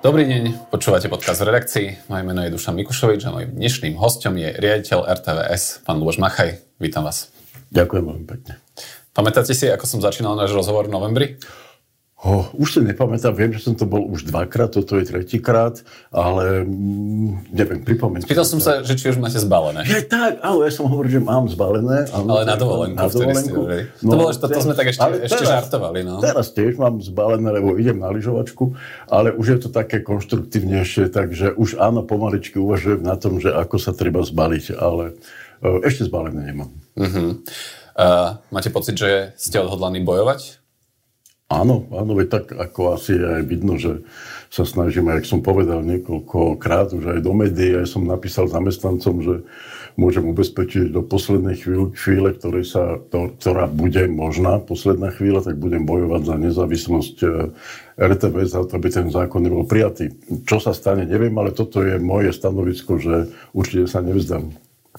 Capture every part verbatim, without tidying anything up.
Dobrý deň, počúvate podcast v redakcii. Moje meno je Dušan Mikušovič a mojím dnešným hosťom je riaditeľ er té vé es, pán Luboš Machaj. Vítam vás. Ďakujem veľmi pekne. Pamätáte si, ako som začínal náš rozhovor v novembri? Oh, už si nepamätám, viem, že som to bol už dvakrát, toto je tretíkrát, ale mm, neviem, pripomeňte. Spýtal som sa, že či už máte zbalené. Je tak, ale ja som hovoril, že mám zbalené. Ale na dovolenku. Na dovolenku. No, to bolo, to, to sme tak ešte, ešte teraz, žartovali. No. Teraz tiež mám zbalené, lebo idem na lyžovačku, ale už je to také konštruktívnejšie, takže už áno, pomaličky uvažujem na tom, že ako sa treba zbaliť, ale uh, ešte zbalené nemám. Uh-huh. Uh, máte pocit, že ste odhodlaní bojovať? Áno, áno, veď tak ako asi aj vidno, že sa snažím, jak som povedal niekoľkokrát, už aj do médií, aj som napísal zamestnancom, že môžem ubezpečiť do poslednej chvíle, chvíle ktorej sa, to, ktorá bude možná, posledná chvíľa, tak budem bojovať za nezávislosť er té vé, za to, aby ten zákon nebol prijatý. Čo sa stane, neviem, ale toto je moje stanovisko, že určite sa nevzdám.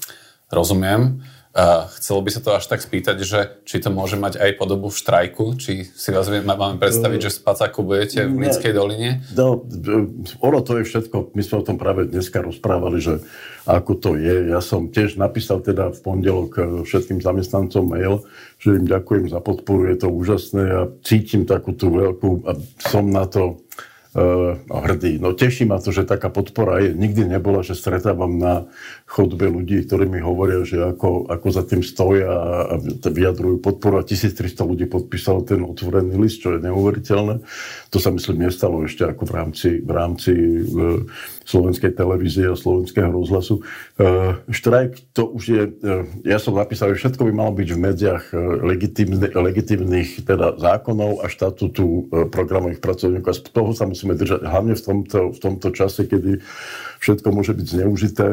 Rozumiem. Uh, chcelo by sa to až tak spýtať, že či to môže mať aj podobu v štrajku, či si vás máme predstaviť, že v spacáku budete v Lynskej doline? No, ono to je všetko, my sme o tom práve dneska rozprávali, že ako to je. Ja som tiež napísal teda v pondelok všetkým zamestnancom mail, že im ďakujem za podporu, je to úžasné a cítim takú tú veľkú a som na to Uh, hrdý. No teší ma to, že taká podpora je. Nikdy nebola, že stretávam na chodbe ľudí, ktorí mi hovoria, že ako, ako za tým stoja a, a vyjadrujú podporu a tisíctristo ľudí podpísalo ten otvorený list, čo je neuveriteľné. To sa myslím nestalo ešte ako v rámci, v rámci uh, slovenskej televízie a slovenského rozhlasu. Uh, štrajk, to už je, uh, ja som napísal, že všetko by malo byť v medziach uh, legitímne, legitímnych teda zákonov a štatútu uh, programových pracovníkov. A z toho sa musíme držať, hlavne v tomto, v tomto čase, kedy všetko môže byť zneužité.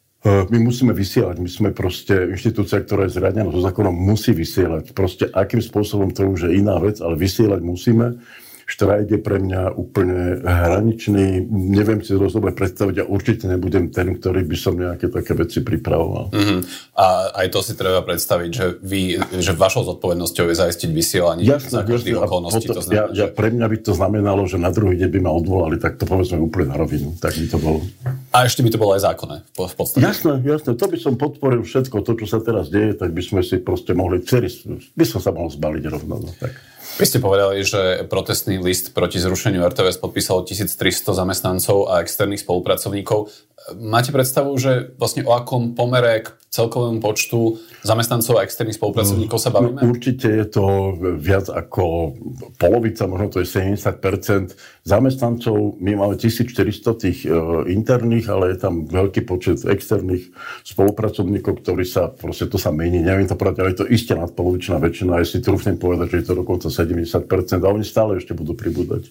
My musíme vysielať, my sme proste inštitúcia, ktorá je zriadená so zákonom, musí vysielať. Proste akým spôsobom, to už je iná vec, ale vysielať musíme. Štrajk je pre mňa úplne hraničný, neviem si to dobre predstaviť a určite nebudem ten, ktorý by som nejaké také veci pripravoval. Mm-hmm. A aj to si treba predstaviť, že vy, že vašou zodpovednosťou je zaistiť vysielanie za každých okolností. To znamená, ja, ja, pre mňa by to znamenalo, že na druhý deň by ma odvolali, tak to povedzme úplne na rovinu. Tak by to bolo. A ešte by to bolo aj zákonné v podstate. Jasné, jasné. To by som podporil všetko, to, čo sa teraz deje, tak by sme si proste mohli celý, by som sa mohol zbaliť rovno. No, tak. Vy ste povedali, že protestný list proti zrušeniu er té vé es podpísalo tisíctristo zamestnancov a externých spolupracovníkov. Máte predstavu, že vlastne o akom pomere k celkovému počtu zamestnancov a externých spolupracovníkov sa bavíme? No, určite je to viac ako polovica, možno to je sedemdesiat percent zamestnancov. My máme tisícštyristo tých uh, interných, ale je tam veľký počet externých spolupracovníkov, ktorí sa, proste to sa mení. Neviem to povedať, ale je to iste nadpolovičná väčšina. Ja si trúfnem povedať, že je to dokonca sedemdesiat percent a oni stále ešte budú pribúdať.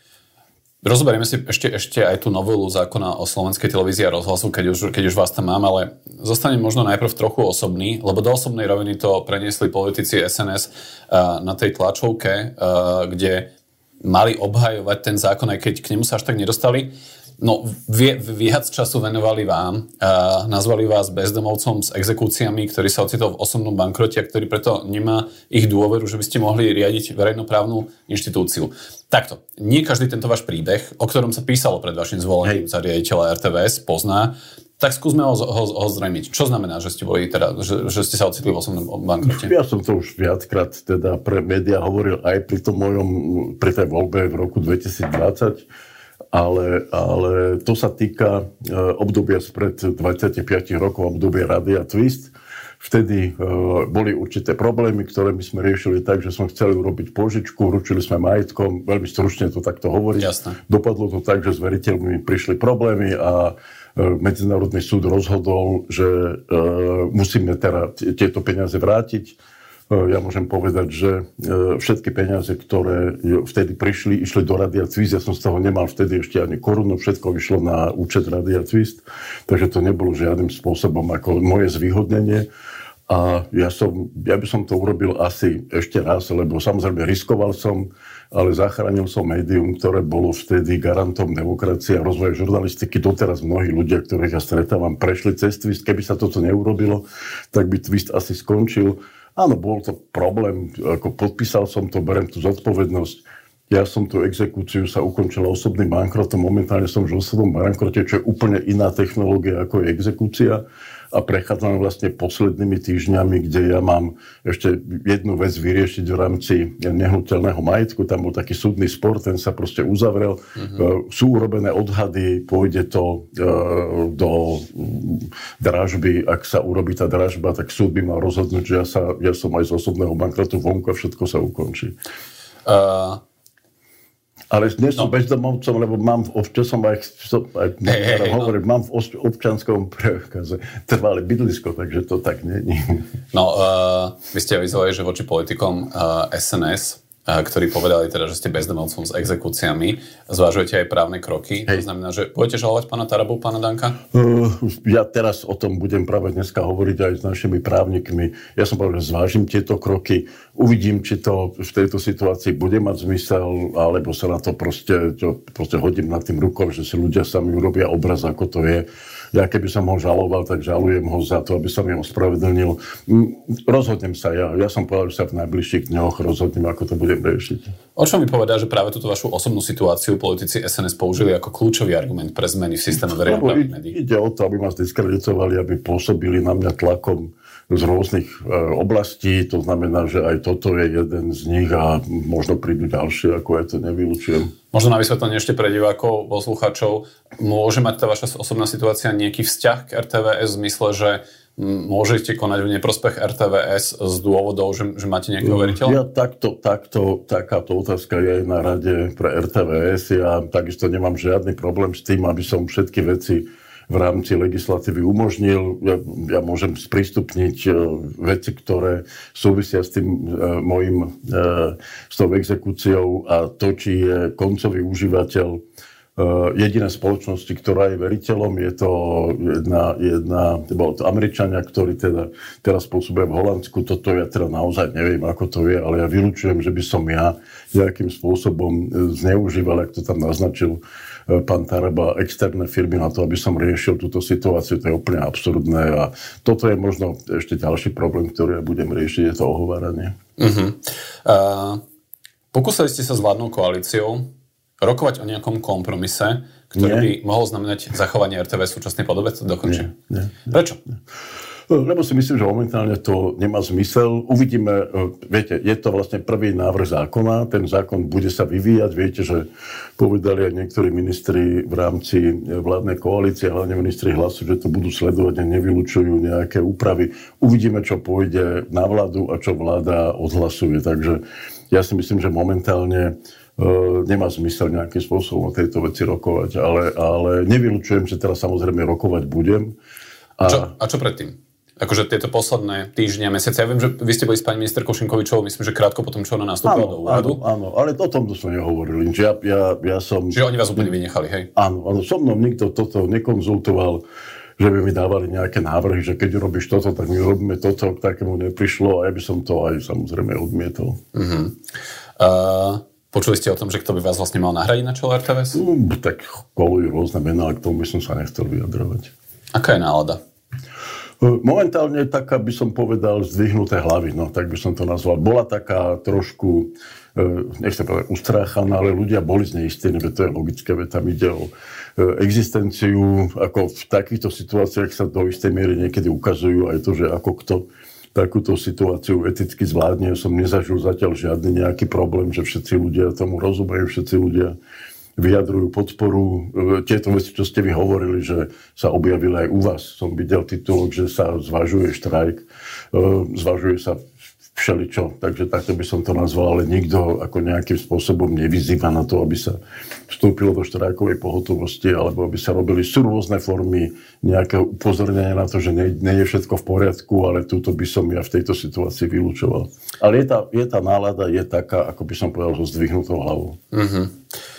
Rozoberieme si ešte, ešte aj tú novelu zákona o slovenskej televízii a rozhlasu, keď už, keď už vás tam mám, ale zostanem možno najprv trochu osobný, lebo do osobnej roviny to preniesli politici es en es uh, na tej tlačovke, uh, kde mali obhajovať ten zákon, aj keď k nemu sa až tak nedostali. No, vie, viac času venovali vám, uh, nazvali vás bezdomovcom s exekúciami, ktorý sa ocitol v osobnom bankrote a ktorý preto nemá ich dôveru, že by ste mohli riadiť verejnoprávnu inštitúciu. Takto, nie každý tento váš príbeh, o ktorom sa písalo pred vašim zvolením za riaditeľa er té vé es, pozná, tak skúsme ho, ho, ho zrejmiť. Čo znamená, že ste boli teda, že, že ste sa ocitli v osobnom bankrote? Ja som to už viackrát teda pre médiá hovoril aj pri tom mojom, pri tej voľbe v roku dvetisícdvadsať. Ale, ale to sa týka e, obdobia spred dvadsaťpäť rokov, obdobia Rádia Twist. Vtedy e, boli určité problémy, ktoré my sme riešili tak, že sme chceli urobiť pôžičku, ručili sme majetkom, veľmi stručne to takto hovoriť. Jasné. Dopadlo to tak, že s veriteľmi prišli problémy a e, Medzinárodný súd rozhodol, že e, musíme teda t- tieto peniaze vrátiť. Ja môžem povedať, že všetky peniaze, ktoré vtedy prišli, išli do Rádia Twist. Ja som z toho nemal vtedy ešte ani korunu, všetko išlo na účet Rádia Twist, takže to nebolo žiadnym spôsobom ako moje zvýhodnenie. A ja, som, ja by som to urobil asi ešte raz, lebo samozrejme riskoval som, ale zachránil som médium, ktoré bolo vtedy garantom demokracie a rozvoja žurnalistiky. Doteraz mnohí ľudia, ktorých ja stretávam, prešli cez Twist. Keby sa toto neurobilo, tak by Twist asi skončil. Áno, bol to problém, ako podpísal som to, berem tú zodpovednosť. Ja som tú exekúciu, sa ukončila osobným bankrotom, momentálne som v osobnom bankrote, čo je úplne iná technológia ako je exekúcia. A prechádzame vlastne poslednými týždňami, kde ja mám ešte jednu vec vyriešiť v rámci nehnuteľného majetku. Tam bol taký súdny spor, ten sa proste uzavrel. Mm-hmm. Sú urobené odhady, pôjde to do dražby. Ak sa urobí tá dražba, tak súd by mal rozhodnúť, že ja, sa, ja som aj z osobného bankrotu vonku a všetko sa ukončí. Uh... Ale dnes som no. bezdomovcom, lebo mám v občasom aj, aj hey, hey, hovorím, no. mám v občianskom preukaze trvalé bydlisko, takže to tak nie. No, uh, vy ste avizovali, že voči politikom uh, es en es, uh, ktorí povedali teda, že ste bezdomovcom s exekúciami, zvažujete aj právne kroky. Hej. To znamená, že budete žalovať pána Tarabu, pána Danka? Uh, ja teraz o tom budem práve dneska hovoriť aj s našimi právnikmi. Ja som povedal, že zvážim tieto kroky. Uvidím, či to v tejto situácii bude mať zmysel, alebo sa na to proste, to proste hodím nad tým rukou, že si ľudia sami urobia obraz, ako to je. Ja keby som ho žaloval, tak žalujem ho za to, aby som ho ospravedlnil. Rozhodnem sa ja. Ja som povedal, že sa v najbližších dňoch rozhodnem, ako to budem riešiť. O čom mi povedá, že práve túto vašu osobnú situáciu politici es en es použili ako kľúčový argument pre zmeny v systéme verejnoprávnych médií? Ide o to, aby ma zdiskreditovali, aby pôsobili na mňa tlakom z rôznych e, oblastí, to znamená, že aj toto je jeden z nich a možno prídu ďalšie, ako ja to nevylučujem. Možno na vysvetlenie ešte pre divákov, poslucháčov, môže mať tá vaša osobná situácia nejaký vzťah k er té vé es v zmysle, že môžete konať v neprospech er té vé es z dôvodov, že, že máte nejakého veriteľa? Ja takto, takto, takáto otázka je na rade pre er té vé es. Ja takisto nemám žiadny problém s tým, aby som všetky veci v rámci legislatívy umožnil. Ja, ja môžem sprístupniť uh, veci, ktoré súvisia s tým uh, mojim, uh, s tou exekúciou a to, či je koncový užívateľ uh, jediné spoločnosti, ktorá je veriteľom. Je to jedna, jedna bolo to Američania, ktorí teda teraz pôsobia v Holandsku. Toto ja teda naozaj neviem, ako to je, ale ja vylučujem, že by som ja nejakým spôsobom zneužíval, ak to tam naznačil pán Taraba, externé firmy na to, aby som riešil túto situáciu. To je úplne absurdné a toto je možno ešte ďalší problém, ktorý ja budem riešiť, je to ohováranie. Uh-huh. Uh, pokúsali ste sa s vládnou koalíciou rokovať o nejakom kompromise, ktorý nie. by mohol znamenať zachovanie er té vé v súčasnej podobe? To dokončím. Nie, nie, nie, Prečo? Nie. Lebo si myslím, že momentálne to nemá zmysel. Uvidíme, viete, je to vlastne prvý návrh zákona, ten zákon bude sa vyvíjať. Viete, že povedali aj niektorí ministri v rámci vládnej koalície, hlavne ministri Hlasu, že to budú sledovať a nevylučujú nejaké úpravy. Uvidíme, čo pôjde na vládu a čo vláda odhlasuje. Takže ja si myslím, že momentálne uh, nemá zmysel nejakým spôsobom o tejto veci rokovať. Ale, ale nevylučujem, že teraz samozrejme rokovať budem. A čo, a čo predtým? Akože tieto posledné týždne, mesiace. Ja viem, že vy ste boli s pani ministerkou Šimkovičovou, myslím, že krátko potom, čo ona nastúpila do úradu. Áno, áno, ale o tomto som nehovoril. Ja, ja, ja som... Čiže oni vás úplne vynechali, hej? Áno, áno, so mnou nikto toto nekonzultoval, že by mi dávali nejaké návrhy, že keď urobíš toto, tak my urobíme toto, k takému neprišlo a ja by som to aj samozrejme odmietol. Uh-huh. Uh, počuli ste o tom, že kto by vás vlastne mal nahradiť na čele er té vé es? No, tak kolujú rôzne mená, ale k tomu by som sa nechcel vyjadrovať. Aká je nálada? Momentálne taká, by som povedal, zdvihnuté hlavy, no tak by som to nazval. Bola taká trošku, nechcem povedať ustráchaná, ale ľudia boli zneistení, veď to je logické, veď tam ide o existenciu, ako v takýchto situáciách sa do istej miery niekedy ukazujú aj to, že ako kto takúto situáciu eticky zvládne. Ja som nezažil zatiaľ žiadny nejaký problém, že všetci ľudia tomu rozumejú, všetci ľudia vyjadrujú podporu. Tieto veci, čo ste vy hovorili, že sa objavili aj u vás. Som videl titulok, že sa zvažuje štrajk, zvažuje sa všeličo, takže takto by som to nazval, ale nikto ako nejakým spôsobom nevyzýva na to, aby sa vstúpilo do štrajkovej pohotovosti, alebo aby sa robili sú rôzne formy nejakého upozornenia na to, že nie, nie je všetko v poriadku, ale túto by som ja v tejto situácii vylúčoval. Ale je tá, je tá nálada, je taká, ako by som povedal, so zdvihnutou hlavou. Mhm.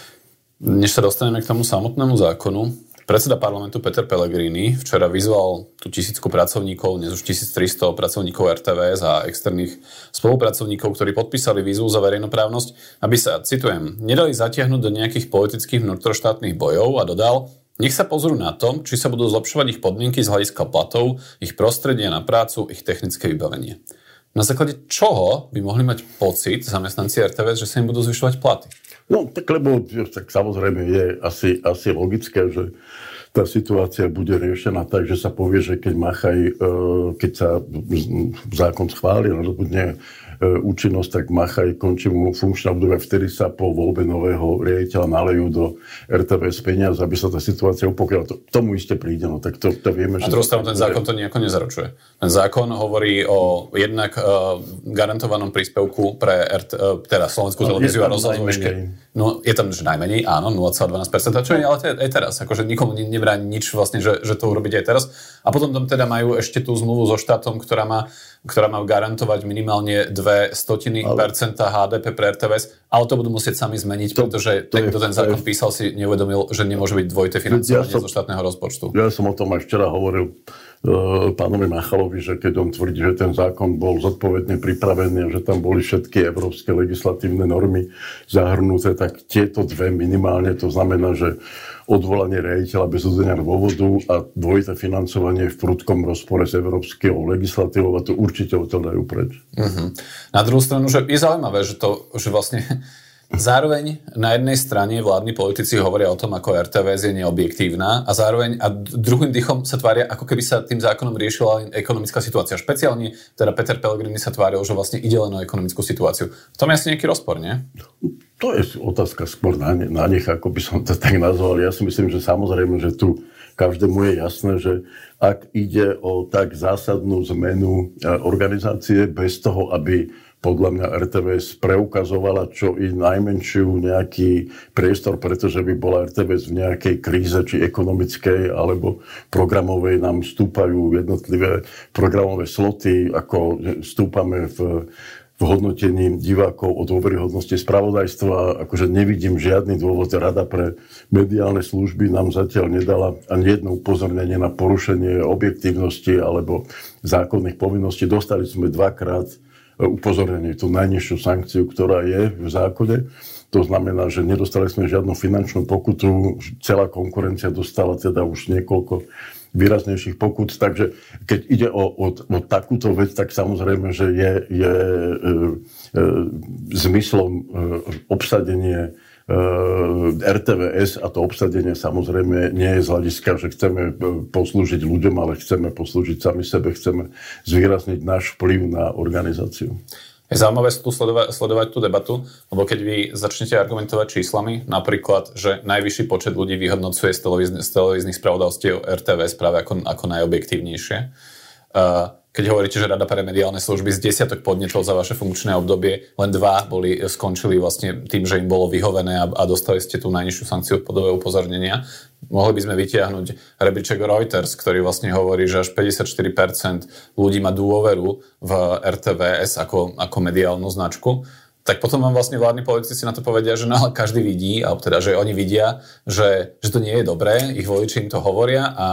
Než sa dostaneme k tomu samotnému zákonu, predseda parlamentu Peter Pellegrini včera vyzval tú tisícku pracovníkov, dnes už tisíctristo pracovníkov er té vé es a externých spolupracovníkov, ktorí podpísali výzvu za verejnoprávnosť, aby sa, citujem, nedali zatiahnuť do nejakých politických vnútroštátnych bojov a dodal, nech sa pozrú na to, či sa budú zlepšovať ich podmienky z hľadiska platov, ich prostredie na prácu, ich technické vybavenie. Na základe čoho by mohli mať pocit zamestnanci er té vé es, že sa im budú zvyšovať platy? No, tak lebo tak samozrejme je asi, asi logické, že tá situácia bude riešená tak, že sa povie, že keď Machaj, keď sa zákon schváli, rozhodne účinnosť, tak Machaj končí mu funkčné obdobie, vtedy sa po voľbe nového riaditeľa nalejú do er té vé es peniaz, aby sa tá situácia upokojila. To, tomu iste príde, no tak to, to vieme. A druhou stranu ten zákon to nejako nezaručuje. Ten zákon hovorí o jednak uh, garantovanom príspevku pre er té, uh, teda Slovenskú no, televíziu a rozhlas vo výške. No, je tam že najmenej, áno, nula celá dvanásť percent, čo je ale te, aj teraz, akože nikomu nebráni nič vlastne, že, že to urobiť aj teraz. A potom tam teda majú ešte tú zmluvu so štátom, ktorá má, ktorá má garantovať minimálne dve stotiny percenta há dé pé pre er té vé es, ale to budú musieť sami zmeniť, to, pretože ten, kto ten zákon je, písal, si neuvedomil, že nemôže byť dvojité financovanie ja som, zo štátneho rozpočtu. Ja som o tom aj včera hovoril pánovi Machalovi, že keď on tvrdí, že ten zákon bol zodpovedne pripravený a že tam boli všetky európske legislatívne normy zahrnuté, tak tieto dve minimálne, to znamená, že odvolanie riaditeľa bez uvedenia dôvodu a dvojité financovanie v prudkom rozpore s európskou legislatívou a to určite odtiaľ dajú preč. Uh-huh. Na druhú stranu, že je zaujímavé, že to, že vlastne zároveň na jednej strane vládni politici hovoria o tom, ako er té vé es je neobjektívna a zároveň a druhým dýchom sa tvária, ako keby sa tým zákonom riešila ekonomická situácia. Špeciálne teda Peter Pellegrini sa tváril, že vlastne ide len o ekonomickú situáciu. V tom je asi nejaký rozpor, nie? To je otázka skôr na, ne, na nich, ako by som to tak nazval. Ja si myslím, že samozrejme, že tu každému je jasné, že ak ide o tak zásadnú zmenu organizácie bez toho, aby podľa mňa er té vé es preukazovala čo i najmenšiu nejaký priestor, pretože by bola er té vé es v nejakej kríze, či ekonomickej, alebo programovej, nám stúpajú jednotlivé programové sloty, ako stúpame v, v hodnotení divákov o dôveryhodnosti spravodajstva. Akože nevidím žiadny dôvod. Rada pre mediálne služby nám zatiaľ nedala ani jedno upozornenie na porušenie objektívnosti alebo zákonných povinností. Dostali sme dvakrát upozornenie, tú najnižšiu sankciu, ktorá je v zákone. To znamená, že nedostali sme žiadnu finančnú pokutu, celá konkurencia dostala teda už niekoľko výraznejších pokut, takže keď ide o, o, o takúto vec, tak samozrejme, že je, je e, e, zmyslom e, obsadenie er té vé es a to obsadenie samozrejme nie je z hľadiska, že chceme poslúžiť ľuďom, ale chceme poslúžiť sami sebe, chceme zvýrazniť náš vplyv na organizáciu. Je zaujímavé tu sledovať, sledovať tú debatu, lebo keď vy začnete argumentovať číslami, napríklad, že najvyšší počet ľudí vyhodnocuje z, televízny, z televíznych spravodajstiev er té vé es práve ako, ako najobjektívnejšie. Uh, Keď hovoríte, že Rada pre mediálne služby z desiatok podnetov za vaše funkčné obdobie, len dva boli, skončili vlastne tým, že im bolo vyhovené a, a dostali ste tú najnižšiu sankciu v podobe upozornenia. Mohli by sme vytiahnuť rebríček Reuters, ktorý vlastne hovorí, že až päťdesiatštyri percent ľudí má dôveru v er té vé es ako, ako mediálnu značku. Tak potom vám vlastne vládni politici na to povedia, že no, každý vidí, alebo teda, že oni vidia, že, že to nie je dobré, ich voliči im to hovoria a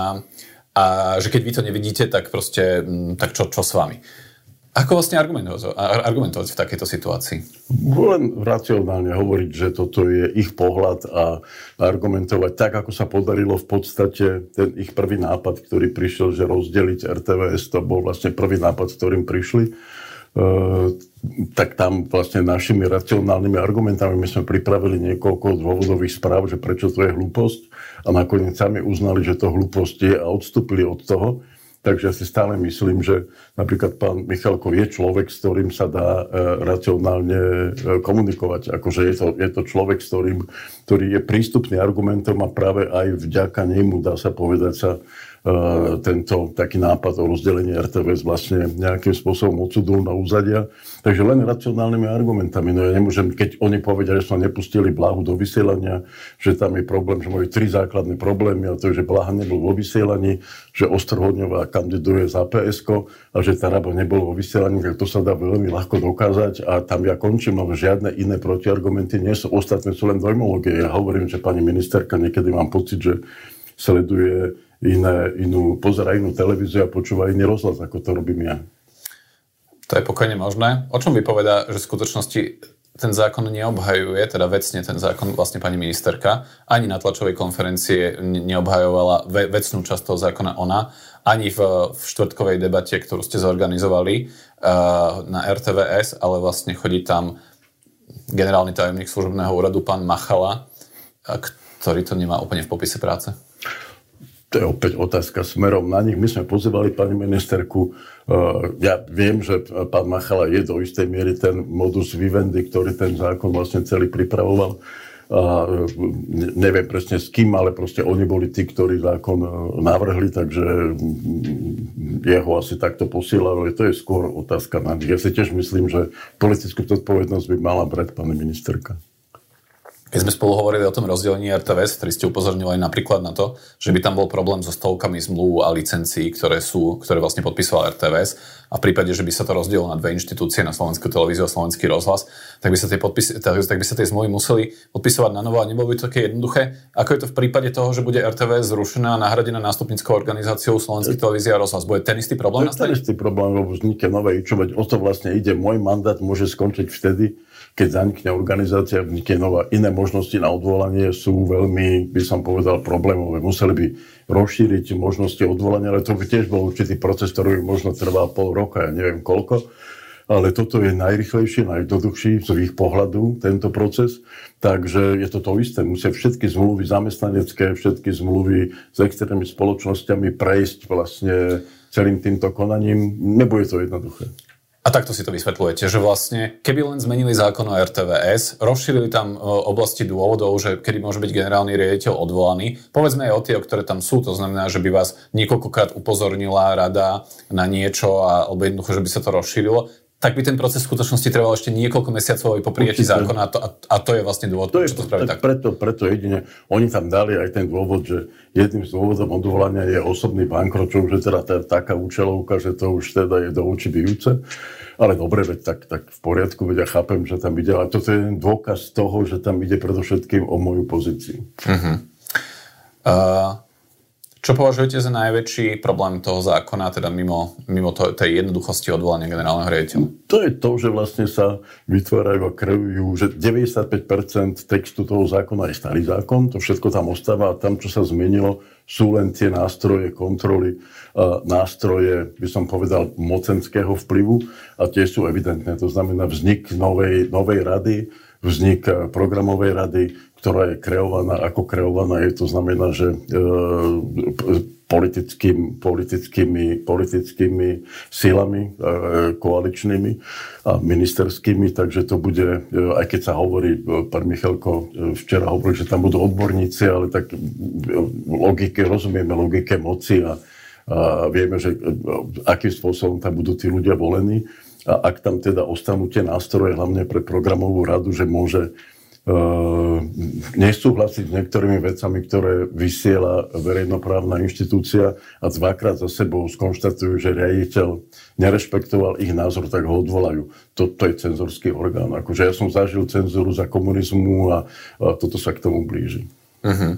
A že keď vy to nevidíte, tak proste, tak čo, čo s vami? Ako vlastne argumentovať, argumentovať v takejto situácii? Len racionálne hovoriť, že toto je ich pohľad a argumentovať tak, ako sa podarilo v podstate ten ich prvý nápad, ktorý prišiel, že rozdeliť er té vé es, to bol vlastne prvý nápad, s ktorým prišli. Uh, tak tam vlastne našimi racionálnymi argumentami my sme pripravili niekoľko dôvodových správ, že prečo to je hlúposť a nakoniec sami uznali, že to hlúposť je a odstúpili od toho. Takže ja si stále myslím, že napríklad pán Michalko je človek, s ktorým sa dá uh, racionálne uh, komunikovať. Akože je to, je to človek, s ktorým, ktorý je prístupný argumentom a práve aj vďaka nemu, dá sa povedať, sa Uh, tento taký nápad o rozdelení er té vé es vlastne nejakým spôsobom odsudol na úzadia. Takže len racionálnymi argumentami. No ja nemôžem, keď oni povedia, že sa nepustili Blahu do vysielania, že tam je problém, že majú tri základné problémy, a to je, že Blaha nebol vo vysielaní, že Ostrhodňová kandiduje za pé esko a že Taraba nebol vo vysielaní, tak to sa dá veľmi ľahko dokázať a tam ja končím, ale žiadne iné protiargumenty nie sú. Ostatné sú len dojmológie. Ja hovorím, že pani ministerka niekedy mám pocit, že sleduje iné, inú, pozerá inú televíziu a počúva iný rozhlas, ako to robím ja. To je pokojne možné. O čom vypovedá, že v skutočnosti ten zákon neobhajuje, teda vecne ten zákon vlastne pani ministerka, ani na tlačovej konferencie neobhajovala vecnú časť toho zákona ona, ani v, v štvrtkovej debate, ktorú ste zorganizovali. na er té vé es, ale vlastne chodí tam generálny tajomník služobného úradu, pán Machala, ktorý to nemá úplne v popise práce. To je opäť otázka smerom na nich. My sme pozývali pani ministerku. Ja viem, že pán Machala je do istej miery ten modus vivendi, ktorý ten zákon vlastne celý pripravoval. A neviem presne s kým, ale proste oni boli tí, ktorí zákon navrhli, takže jeho asi takto posielali. To je skôr otázka na nich. Ja si tiež myslím, že politickú zodpovednosť by mala brať pani ministerka. Keď sme spolu hovorili o tom rozdelení er té vé es, ktorý ste upozornili napríklad na to, že by tam bol problém so stovkami zmluv a licencií, ktoré sú, ktoré vlastne podpísala er té vé es, a v prípade, že by sa to rozdielilo na dve inštitúcie, na Slovenskú televíziu a Slovenský rozhlas, tak by sa tie podpis, tak, tak by sa tie zmluvy museli podpisovať na novo a nebolo by to také jednoduché. Ako je to v prípade toho, že bude er té vé es zrušená a nahradená nástupnickou organizáciou Slovenský televízia a rozhlas? Bude ten istý problém? Ten istý problém, lebo vznikne nové, čo veď o to vlastne ide. Môj mandát môže skončiť vtedy, keď zanikne organizácia, vznikne nová. Iné možnosti na odvolanie sú veľmi, by som povedal, problémové. Museli by rozšíriť možnosti odvolania, ale to by tiež bol určitý proces, ktorý by možno trval pol roka, ja neviem koľko. Ale toto je najrýchlejší, najjednoduchší z ich pohľadu, tento proces. Takže je to to isté. Musia všetky zmluvy zamestnanecké, všetky zmluvy s externými spoločnosťami prejsť vlastne celým týmto konaním. Nebude to jednoduché. A takto si to vysvetľujete, že vlastne, keby len zmenili zákon o er té vé es, rozšírili tam oblasti dôvodov, že kedy môže byť generálny riaditeľ odvolaný, povedzme aj o tie, ktoré tam sú, to znamená, že by vás niekoľkokrát upozornila rada na niečo, alebo jednoducho, že by sa to rozšírilo, tak by ten proces v skutočnosti trval ešte niekoľko mesiacov po prijatí zákona a to, a to je vlastne dôvod, to čo to spraviť tak. Preto, preto jedine, oni tam dali aj ten dôvod, že jedným z dôvodov odvolania je osobný bankrot, čo už je teda tá, taká účelovka, že to už teda je do očí bijúce. Ale dobre, veď tak, tak v poriadku, veď ja chápem, že tam ide, ale toto je dôkaz toho, že tam ide predovšetkým o moju pozíciu. Uh-huh. Uh... Čo považujete za najväčší problém toho zákona, teda mimo, mimo to, tej jednoduchosti odvolania generálneho riaditeľa? To je to, že vlastne sa vytvárajú a kreujú, že deväťdesiatpäť percent textu toho zákona je starý zákon, to všetko tam ostáva a tam, čo sa zmenilo, sú len tie nástroje kontroly, nástroje, by som povedal, mocenského vplyvu a tie sú evidentné. To znamená vznik novej, novej rady, vznik programovej rady, ktorá je kreovaná, ako kreovaná je, to znamená, že e, politickým, politickými, politickými silami, e, koaličnými a ministerskými, takže to bude, e, aj keď sa hovorí, pán Michalko včera hovoril, že tam budú odborníci, ale tak logike, rozumieme logike moci a, a vieme, že akým spôsobom tam budú tí ľudia volení. A ak tam teda ostanú tie nástroje, hlavne pre programovú radu, že môže Uh, nesúhlasiť s niektorými vecami, ktoré vysiela verejnoprávna inštitúcia a dvakrát za sebou skonštatujú, že riaditeľ nerešpektoval ich názor, tak ho odvolajú. Toto je cenzorský orgán. Akože ja som zažil cenzúru za komunizmu a, a toto sa k tomu blíži. Uh-huh.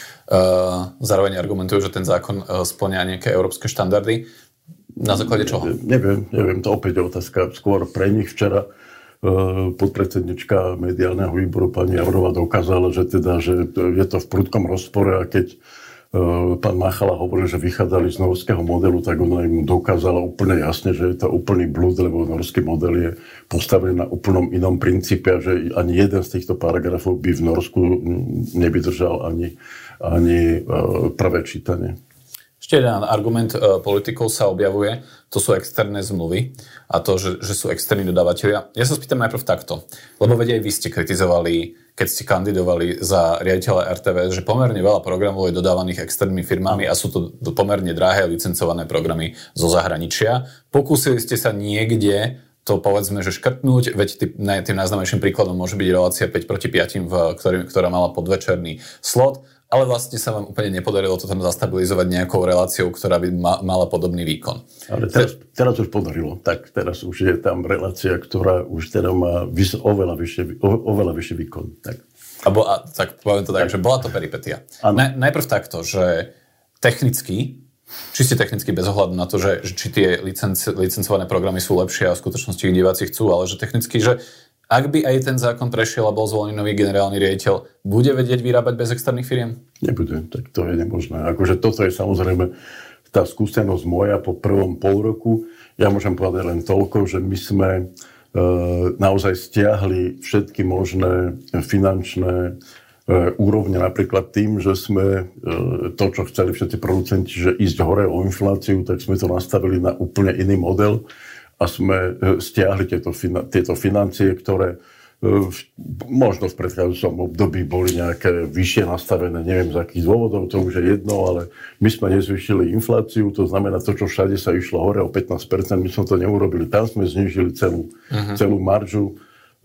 Uh, zároveň argumentujú, že ten zákon uh, spĺňa nejaké európske štandardy. Na základe čoho? Neviem, neviem, to opäť je otázka skôr pre nich. Včera podpredsednička mediálneho výboru pani Javrová dokázala, že teda, že je to v prudkom rozpore a keď pán Machala hovoril, že vychádzali z norského modelu, tak ona im dokázala úplne jasne, že je to úplný blúd, lebo norský model je postavený na úplnom inom princípe a že ani jeden z týchto paragrafov by v Norsku nevydržal ani, ani prvé čítanie. Ešte jeden argument e, politikov sa objavuje, to sú externé zmluvy a to, že, že sú externí dodávateľia. Ja sa spýtam najprv takto, lebo veď aj vy ste kritizovali, keď ste kandidovali za riaditeľa er té vé es, že pomerne veľa programov je dodávaných externými firmami a sú to pomerne drahé licencované programy zo zahraničia. Pokúsili ste sa niekde to povedzme, že škrtnúť, veď tým, tým najznámejším príkladom môže byť relácia päť proti piatim, v, ktorý, ktorá mala podvečerný slot, ale vlastne sa vám úplne nepodarilo to tam zastabilizovať nejakou reláciou, ktorá by ma, mala podobný výkon. Ale teraz, teraz už podarilo. Tak teraz už je tam relácia, ktorá už teda má vys, oveľa, vyššie, o, oveľa vyšší výkon. Tak. A, bo, a tak poviem to tak, tak, že bola to peripetia. Na, najprv takto, že technicky, čiste technicky bez ohľadu na to, že, že či tie licenci, licencované programy sú lepšie a v skutočnosti ich diváci chcú, ale že technicky, že ak by aj ten zákon prešiel a bol zvolený nový generálny riaditeľ, bude vedieť vyrábať bez externých firiem? Nebude, tak to je nemožné. Akože toto je samozrejme tá skúsenosť moja po prvom pol roku. Ja môžem povedať len toľko, že my sme e, naozaj stiahli všetky možné finančné e, úrovne, napríklad tým, že sme e, to, čo chceli všetci producenti, že ísť hore o infláciu, tak sme to nastavili na úplne iný model a sme e, stiahli tieto, fina, tieto financie, ktoré možno v predchádzajúcom období boli nejaké vyššie nastavené, neviem z akých dôvodov, to už je jedno, ale my sme nezvýšili infláciu, to znamená to, čo všade sa išlo hore o pätnásť percent, my sme to neurobili, tam sme znížili celú, uh-huh. celú maržu.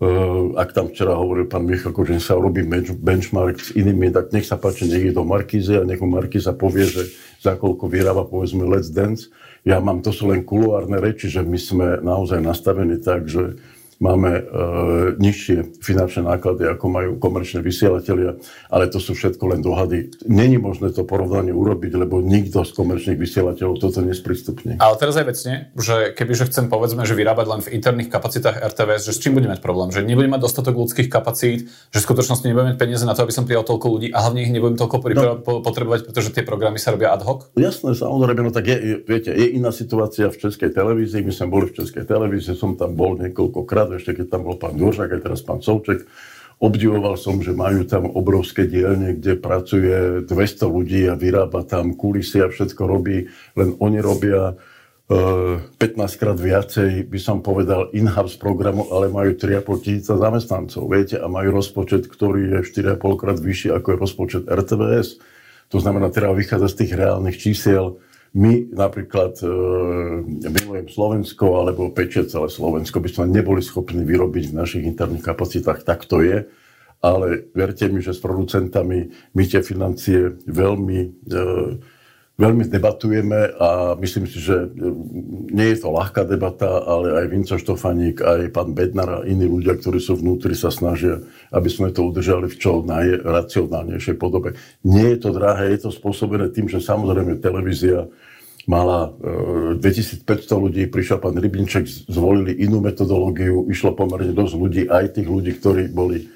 Ak tam včera hovoril pán Michal, že sa urobí benchmark s inými, tak nech sa páči, nech je do Markíze a nech mu Markíza povie, že za koľko vyrába, povedzme, Let's Dance. Ja mám, to sú len kuloárne reči, že my sme naozaj nastavení tak, že máme e, nižšie finančné náklady, ako majú komerčné vysielatelia, ale to sú všetko len dohady. Není možné to porovnanie urobiť, lebo nikto z komerčných vysielateľov toto nesprístupní. Ale teraz aj vecne, že kebyže chcem, povedzme, že vyrábať len v interných kapacitách er té vé es, že s čím budem mať problém? Že nebudem mať dostatok ľudských kapacít, že v skutočnosti nebudem mať peniaze na to, aby som prijal toľko ľudí a hlavne ich nebudem toľko pripra- no. potrebovať, pretože tie programy sa robia ad hoc? Jasné, samozrejme, no tak je, viete, je iná situácia v Českej televízii. My sme boli v Českej televízii, som tam bol niekoľkokrát, ešte keď tam bol pán Dvoržák, aj teraz pán Souček. Obdivoval som, že majú tam obrovské dielne, kde pracuje dvesto ľudí a vyrába tam kulisy a všetko robí, len oni robia uh, pätnásť krát viacej, by som povedal, in-house programu, ale majú tri a pol tisíca zamestnancov, viete, a majú rozpočet, ktorý je štyri a pol krát vyšší ako je rozpočet er té vé es. To znamená, treba vychádzať z tých reálnych čísiel. My napríklad e, milujem Slovensko, alebo pečie celé Slovensko, by sme neboli schopní vyrobiť v našich interných kapacitách, tak to je. Ale verte mi, že s producentami my tie financie veľmi, e, veľmi debatujeme a myslím si, že nie je to ľahká debata, ale aj Vinco Štofaník, aj pán Bednar a iní ľudia, ktorí sú vnútri, sa snažia, aby sme to udržali v čo najracionálnejšej podobe. Nie je to drahé, je to spôsobené tým, že samozrejme televízia mala e, dvetisícpäťsto ľudí, prišiel pán Rybinček, zvolili inú metodológiu, išlo pomerne dosť ľudí, aj tých ľudí, ktorí boli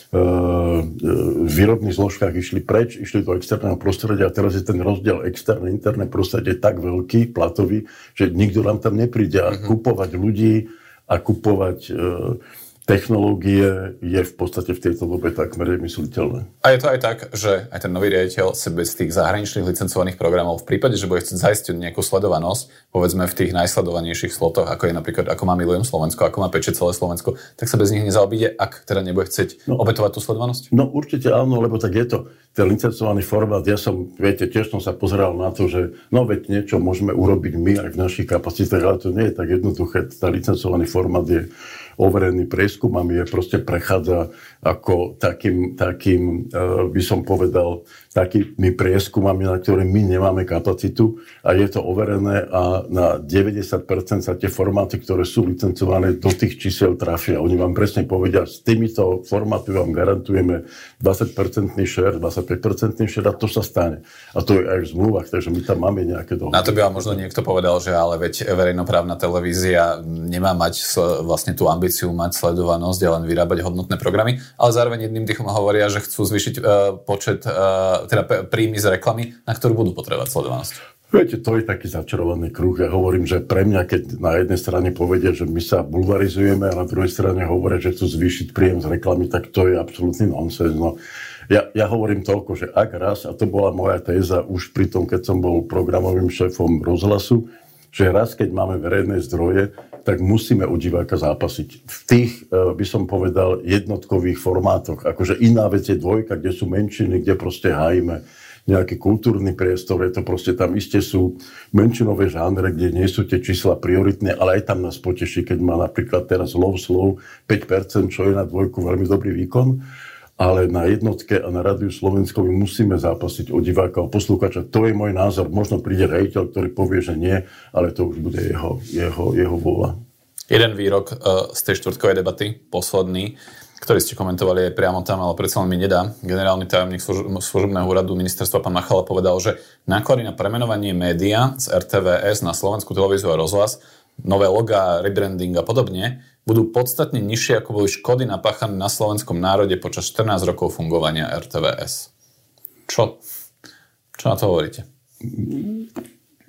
v výrobných zložkách išli preč, išli do externého prostredia a teraz je ten rozdiel externé, interné prostredie tak veľký, platový, že nikto nám tam nepríde a uh-huh. kupovať ľudí a kupovať e, technológie je v podstate v tejto dobe takmer nemysliteľné. A je to aj tak, že aj ten nový riaditeľ sa bez tých zahraničných licencovaných programov v prípade, že bude chcieť zaistiť nejakú sledovanosť, povedzme v tých najsledovanejších slotoch, ako je napríklad, ako má Milujem Slovensko, ako má Peče celé Slovensko, tak sa bez nich nezaobíde, ak teda nebude chcieť no, obetovať tú sledovanosť? No určite áno, lebo tak je to ten licencovaný formát. Ja som, viete, tiež som sa pozeral na to, že no veď niečo môžeme urobiť my aj v našich kapacitách, ale to nie je tak jednoduché. Tá licencovaný formát je overený prieskumami, je proste prechádza ako takým, takým uh, by som povedal, takými prieskumami, na ktoré my nemáme kapacitu a je to overené a na deväťdesiat percent sa tie formáty, ktoré sú licencované, do tých čísel trafia. Oni vám presne povedia, s týmito formáty vám garantujeme dvadsať percentný share, dvadsaťpäť percentný share a to sa stane. A to je aj v zmluvách, takže my tam máme nejaké dohody. Na to by vám možno niekto povedal, že ale veď verejnoprávna televízia nemá mať vlastne tú ambíciu mať sledovanosť a len vyrábať hodnotné programy, ale zároveň jedným dýchom hovoria, že chcú zvýšiť uh, počet, uh, teda príjmy z reklamy, na ktorú budú potrebovať sledovanosť. Viete, to je taký začarovaný kruh. Ja hovorím, že pre mňa, keď na jednej strane povedia, že my sa bulvarizujeme a na druhej strane hovoria, že chcú zvýšiť príjem z reklamy, tak to je absolútny nonsens. No, ja, ja hovorím toľko, že ak raz, a to bola moja téza už pri tom, keď som bol programovým šéfom rozhlasu, že raz, keď máme verejné zdroje, tak musíme u diváka zápasiť. V tých, by som povedal, jednotkových formátoch. Akože iná vec je dvojka, kde sú menšiny, kde proste hájime nejaký kultúrny priestor, je to proste tam iste sú menšinové žánre, kde nie sú tie čísla prioritné, ale aj tam nás poteší, keď má napríklad teraz Love Slow päť percent, čo je na dvojku veľmi dobrý výkon, ale na jednotke a na Rádiu Slovensko my musíme zápasiť o diváka, o poslucháča. To je môj názor. Možno príde riaditeľ, ktorý povie, že nie, ale to už bude jeho, jeho, jeho vôľa. Jeden výrok uh, z tej štvrtkovej debaty, posledný, ktorý ste komentovali aj priamo tam, ale predsa len mi nedá. Generálny tajomník služobného úradu ministerstva pán Machala povedal, že náklady na premenovanie média z er té vé es na Slovenskú televíziu a rozhlas, nové logá, rebranding a podobne, budú podstatne nižšie, ako boli škody napáchané na slovenskom národe počas štrnásť rokov fungovania er té vé es. Čo? Čo na to hovoríte?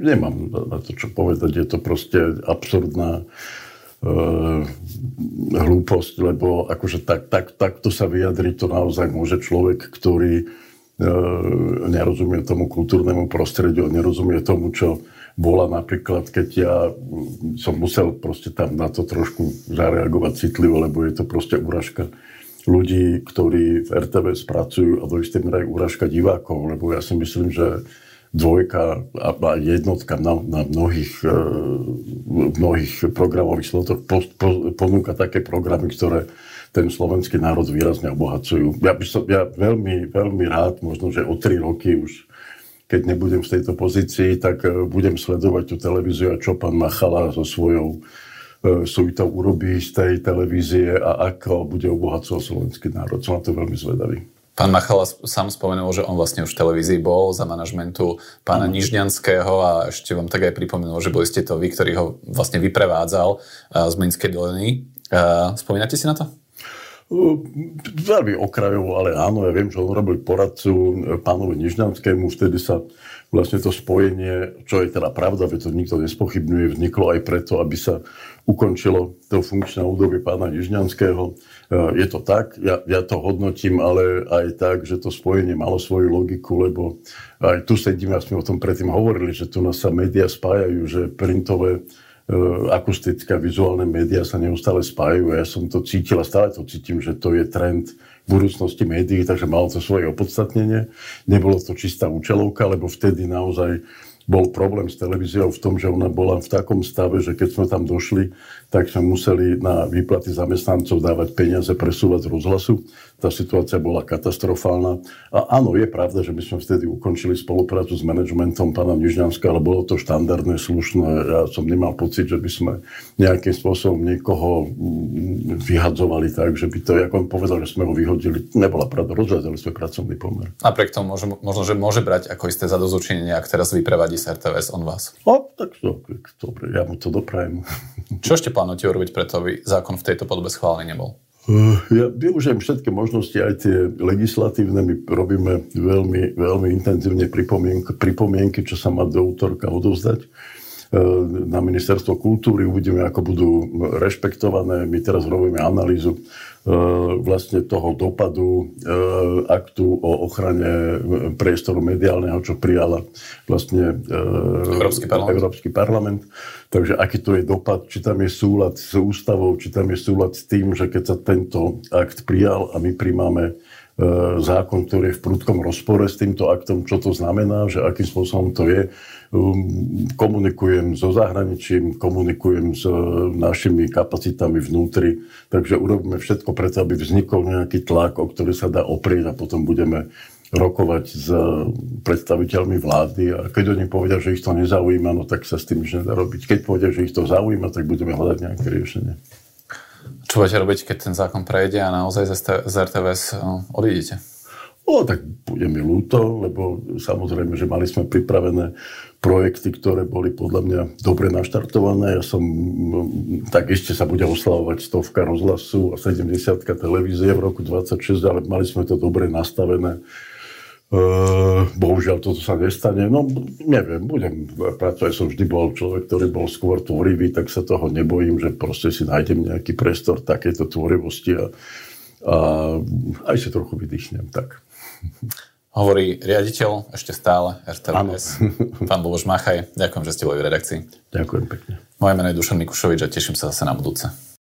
nemám na to, čo povedať. Je to proste absurdná uh, hlúposť, lebo akože tak, tak, takto sa vyjadriť to naozaj môže človek, ktorý uh, nerozumie tomu kultúrnemu prostrediu, nerozumie tomu, čo bola napríklad, keď ja som musel proste tam na to trošku zareagovať citlivo, lebo je to proste úražka ľudí, ktorí v er té vé es pracujú a do istej miery úražka divákov, lebo ja si myslím, že dvojka a jednotka na, na mnohých, mnohých programových slotoch po, po, ponúka také programy, ktoré ten slovenský národ výrazne obohacujú. Ja by som ja veľmi, veľmi rád, možno, že o tri roky už, keď nebudem v tejto pozícii, tak budem sledovať tú televíziu a čo pán Machala so svojou súvitou urobí z tej televízie a ako bude obohacovať slovenský národ. Som na to veľmi zvedavý. Pán Machala sám spomenul, že on vlastne už v televízii bol za manažmentu pána ano. Nižňanského a ešte vám tak aj pripomenul, že boli ste to vy, ktorý ho vlastne vyprevádzal z Mlynskej doliny. Spomínate si na to? Veľmi okrajovo, ale áno, ja viem, že on robil poradcu pánovi Nižňanskému, vtedy sa vlastne to spojenie, čo je teda pravda, veď to nikto nespochybňuje, vzniklo aj preto, aby sa ukončilo to funkčné obdobie pána Nižňanského. Je to tak, ja, ja to hodnotím, ale aj tak, že to spojenie malo svoju logiku, lebo aj tu sedíme, a sme o tom predtým hovorili, že tu nás sa médiá spájajú, že printové, akustické a vizuálne médiá sa neustále spájajú. Ja som to cítil a stále to cítim, že to je trend budúcnosti médií, takže malo to svoje opodstatnenie. Nebolo to čistá účelovka, lebo vtedy naozaj bol problém s televíziou v tom, že ona bola v takom stave, že keď sme tam došli, tak sme museli na výplaty zamestnancov dávať peniaze, presúvať z rozhlasu. Tá situácia bola katastrofálna. A áno, je pravda, že my sme vtedy ukončili spoluprácu s manažmentom pána Nižňanského, ale bolo to štandardné, slušné. Ja som nemal pocit, že by sme nejakým spôsobom niekoho vyhadzovali tak, že by to, ako on povedal, že sme ho vyhodili, nebola pravda, rozviazali sme pracovný pomer. Napriek tomu možno, možno, že môže brať ako isté zadozučinenie, ak teraz vyprevadí z er té vé es on vás. O, tak to, dobre, ja mu to doprajem. Čo ešte plánujete urobiť preto, aby zákon v tejto podobe schválený nebol? Ja využijem všetky možnosti, aj tie legislatívne. My robíme veľmi, veľmi intenzívne pripomienky, pripomienky, čo sa má do útorka odovzdať na ministerstvo kultúry. Uvidíme, ako budú rešpektované. My teraz robíme analýzu vlastne toho dopadu aktu o ochrane priestoru mediálneho, čo prijala vlastne Európsky parlament. Európsky parlament. Takže aký to je dopad, či tam je súlad s ústavou, či tam je súlad s tým, že keď sa tento akt prijal a my prijímame zákon, ktorý je v prudkom rozpore s týmto aktom, čo to znamená, že akým spôsobom to je. Komunikujem so zahraničím, komunikujem s našimi kapacitami vnútri, takže urobíme všetko preto, aby vznikol nejaký tlak, o ktorý sa dá oprieť a potom budeme rokovať s predstaviteľmi vlády a keď oni povedia, že ich to nezaujíma, no tak sa s tým nič nedá robiť. Keď povedia, že ich to zaujíma, tak budeme hľadať nejaké riešenie. Čo budete robiť, keď ten zákon prejde a naozaj z er té vé es odídete? No, tak bude mi ľúto, lebo samozrejme, že mali sme pripravené projekty, ktoré boli podľa mňa dobre naštartované. Ja som, tak ešte sa bude oslavovať stovka rozhlasu a sedemdesiatka televízie v roku dvadsaťšesť, ale mali sme to dobre nastavené. Uh, bohužiaľ, toto sa nestane. No, neviem, budem pracovať. Som vždy bol človek, ktorý bol skôr tvorivý, tak sa toho nebojím, že proste si nájdem nejaký priestor takéto tvorivosti a, a aj si trochu vydýchnem. Tak. Hovorí riaditeľ ešte stále er té vé es, pán Ľuboš Machaj. Ďakujem, že ste boli v redakcii. Ďakujem pekne. Moje meno je Dušan Mikušovič a teším sa zase na budúce.